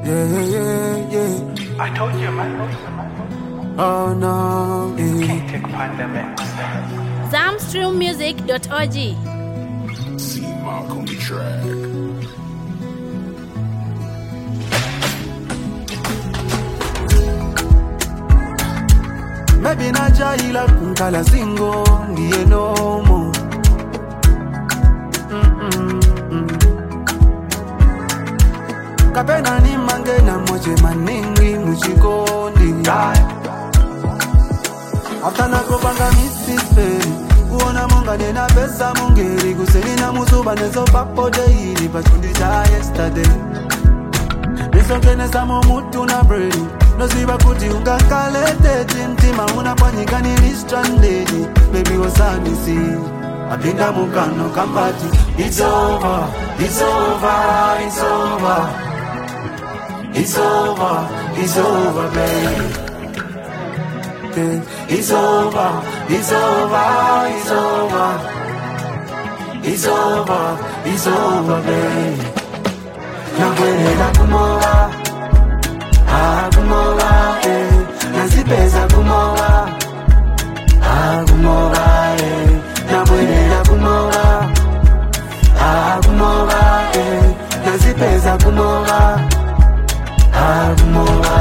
yeah. I told you, man. Oh no, Can't take pandemic. Zamstrummusic.org. See Mark on the track. maybe najaila kunkala singo ndiye nomo. Kapena ni mange na moche maningi muchikondi. After kupanga misipe kuona monga nena pesa mungeri kuselina musuba nezo papo daily pachundi cha yesterday. Nisokene samo mutu na bredi noziba kuti ungakalete tintima unapanyika nili stranded. Baby wasani si apinda mukano kambati. It's over, it's over, it's over. It's over, it's over, babe. It's over, it's over, it's over. It's over, it's over, babe. Nakwenda kumola, kumola, nazipeza kumola, kumola, nakwenda kumola, kumola, nazipeza kumola, kumola.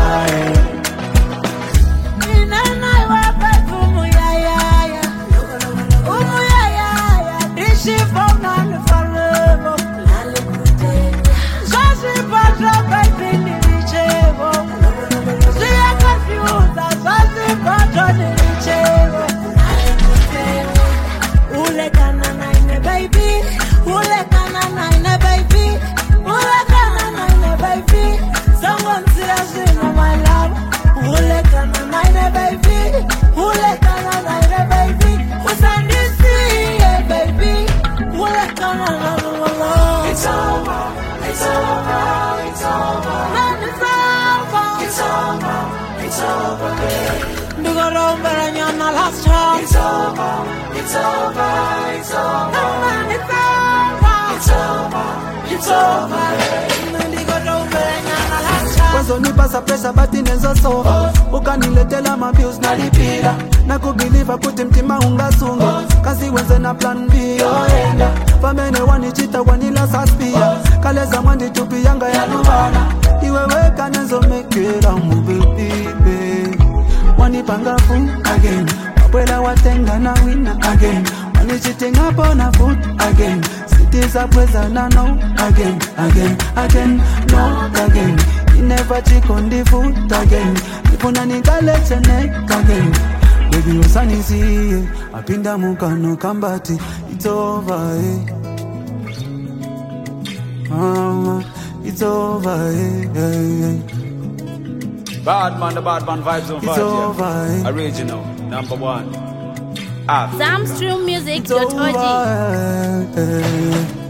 Kwanzo nipasa pressure bati nenzo sofa. Ukaniletela mabills na lipila. Na kubelieve kuti mtima ungasunga. Kazi wenze na plan B oenda. Famene wanichita wanila saspia. Kaleza mwandi tupi yanga ya lubana. Iwe weka nenzo mekera mubibibe. Wanipanga food again. Wapwela watenga na winner again. Wanichiting up on a foot again. Cities are present na no again, no again. You never check on the foot again. Ipuna nigalete neck again. Baby usani siye, apinda mukano kambati. It's over, it's over, Bad man, the bad man vibes on it's over, Original, number one. Zamstrummusic.org. it's over,